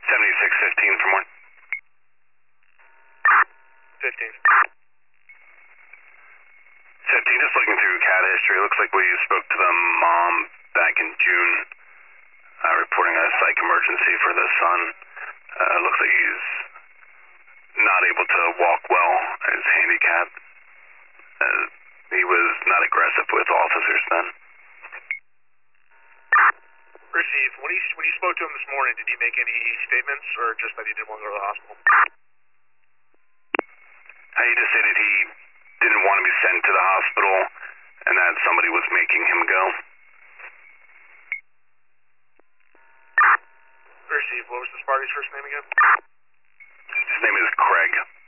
7615 from 1. 15. 15, just looking through CAD history, it looks like we spoke to the mom back in June, reporting a psych emergency for the son. It looks like he's not able to walk well, he's handicapped. He was not aggressive with officers then. Receive. When you spoke to him this morning, did he make any statements, or just that he didn't want to go to the hospital? He just stated he didn't want to be sent to the hospital, and that somebody was making him go. Receive. What was this party's first name again? His name is Craig.